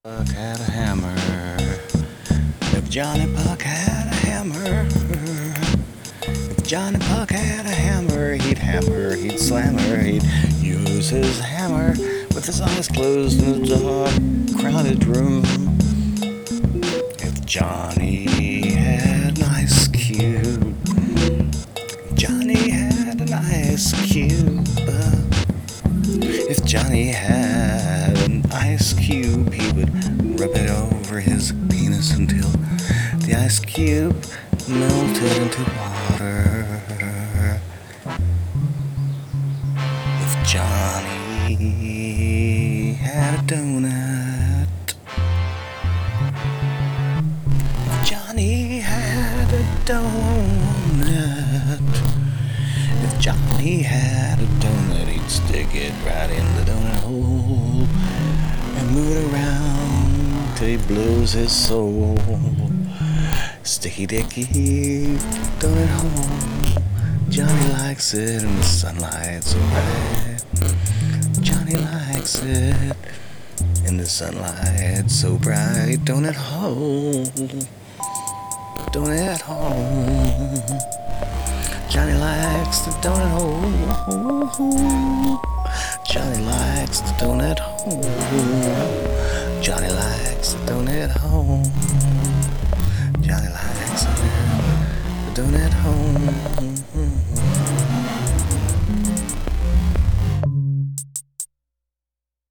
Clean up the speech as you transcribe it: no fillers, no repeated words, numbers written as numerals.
Puck had a hammer. If Johnny Puck had a hammer. If Johnny Puck had a hammer, he'd slammer, he'd use his hammer with his eyes closed in a dark, crowded room. If Johnny had an ice cube, Johnny had an ice cube. If Johnny had an ice cube, he would rub it over his penis until the ice cube melted into water. If Johnny had a donut, if Johnny had a donut, if Johnny had a donut, he'd stick it right in the donut hole and move it around till he blows his soul. Sticky dicky donut hole. Johnny likes it in the sunlight so bright. Johnny likes it in the sunlight so bright. Donut hole. Donut hole. Johnny likes the donut hole. Johnny likes the donut hole. Johnny likes the donut hole. Johnny likes the donut hole.